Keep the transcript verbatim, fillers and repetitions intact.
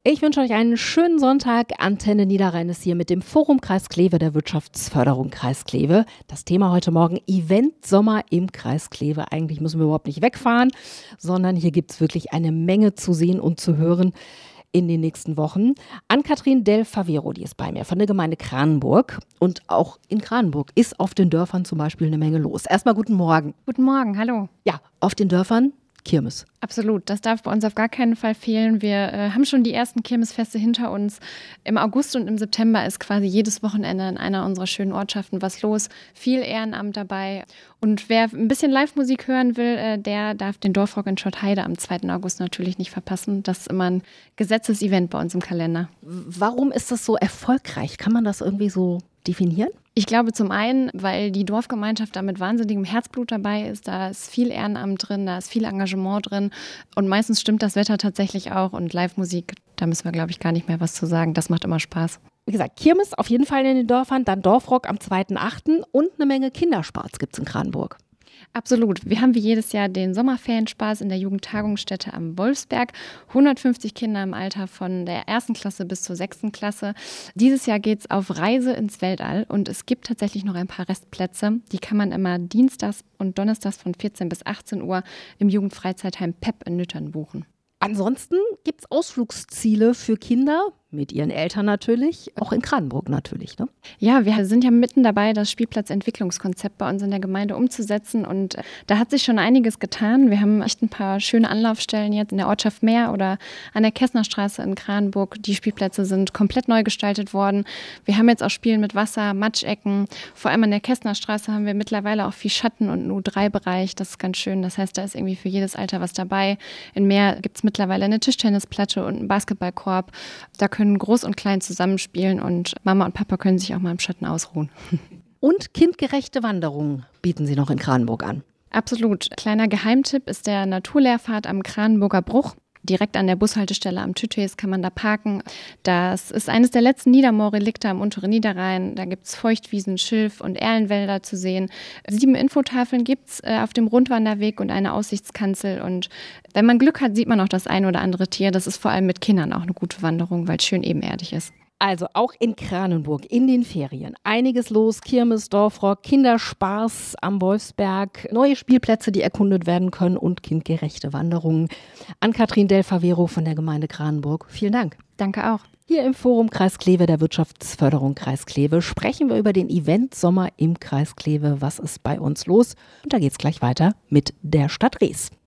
Ich wünsche euch einen schönen Sonntag. Antenne Niederrhein ist hier mit dem Forum Kreis Kleve der Wirtschaftsförderung Kreis Kleve. Das Thema heute Morgen: Event Sommer im Kreis Kleve. Eigentlich müssen wir überhaupt nicht wegfahren, sondern hier gibt es wirklich eine Menge zu sehen und zu hören in den nächsten Wochen. Ann-Kathrin Del Favero, die ist bei mir von der Gemeinde Kranenburg. Und auch in Kranenburg ist auf den Dörfern zum Beispiel eine Menge los. Erstmal guten Morgen. Guten Morgen, hallo. Ja, auf den Dörfern Kirmes. Absolut, das darf bei uns auf gar keinen Fall fehlen. Wir äh, haben schon die ersten Kirmesfeste hinter uns. Im August und im September ist quasi jedes Wochenende in einer unserer schönen Ortschaften was los. Viel Ehrenamt dabei. Und wer ein bisschen Live-Musik hören will, äh, der darf den Dorfrock in Schottheide am zweiten August natürlich nicht verpassen. Das ist immer ein gesetztes Event bei uns im Kalender. Warum ist das so erfolgreich? Kann man das irgendwie so definieren? Ich glaube zum einen, weil die Dorfgemeinschaft da mit wahnsinnigem Herzblut dabei ist. Da ist viel Ehrenamt drin, da ist viel Engagement drin. Und meistens stimmt das Wetter tatsächlich auch. Und Live-Musik, da müssen wir, glaube ich, gar nicht mehr was zu sagen. Das macht immer Spaß. Wie gesagt, Kirmes auf jeden Fall in den Dörfern, dann Dorfrock am zweiten achten und eine Menge Kinderspaß gibt es in Kranenburg. Absolut. Wir haben wie jedes Jahr den Sommerferienspaß in der Jugendtagungsstätte am Wolfsberg. hundertfünfzig Kinder im Alter von der ersten Klasse bis zur sechsten Klasse. Dieses Jahr geht es auf Reise ins Weltall und es gibt tatsächlich noch ein paar Restplätze. Die kann man immer dienstags und donnerstags von vierzehn bis achtzehn Uhr im Jugendfreizeitheim P E P in Nüttern buchen. Ansonsten gibt es Ausflugsziele für Kinder, mit ihren Eltern natürlich, auch in Kranenburg natürlich, ne? Ja, wir sind ja mitten dabei, das Spielplatzentwicklungskonzept bei uns in der Gemeinde umzusetzen und da hat sich schon einiges getan. Wir haben echt ein paar schöne Anlaufstellen jetzt in der Ortschaft Meer oder an der Kessnerstraße in Kranenburg. Die Spielplätze sind komplett neu gestaltet worden. Wir haben jetzt auch Spielen mit Wasser, Matschecken. Vor allem an der Kessnerstraße haben wir mittlerweile auch viel Schatten- und einen U drei Bereich. Das ist ganz schön. Das heißt, da ist irgendwie für jedes Alter was dabei. In Meer gibt es mittlerweile eine Tischtennisplatte und einen Basketballkorb. Da können Groß und Klein zusammenspielen und Mama und Papa können sich auch mal im Schatten ausruhen. Und kindgerechte Wanderungen bieten Sie noch in Kranenburg an. Absolut. Kleiner Geheimtipp ist der Naturlehrpfad am Kranenburger Bruch. Direkt an der Bushaltestelle am Tüthes kann man da parken. Das ist eines der letzten Niedermoorrelikte am unteren Niederrhein. Da gibt es Feuchtwiesen, Schilf- und Erlenwälder zu sehen. Sieben Infotafeln gibt es äh, auf dem Rundwanderweg und eine Aussichtskanzel. Und wenn man Glück hat, sieht man auch das ein oder andere Tier. Das ist vor allem mit Kindern auch eine gute Wanderung, weil es schön ebenerdig ist. Also auch in Kranenburg in den Ferien einiges los, Kirmes, Dorfrock, Kinderspaß am Wolfsberg, neue Spielplätze, die erkundet werden können und kindgerechte Wanderungen. Ann-Kathrin Del Favero von der Gemeinde Kranenburg, vielen Dank. Danke auch. Hier im Forum Kreis Kleve der Wirtschaftsförderung Kreis Kleve sprechen wir über den Event Sommer im Kreis Kleve. Was ist bei uns los? Und da geht's gleich weiter mit der Stadt Rees.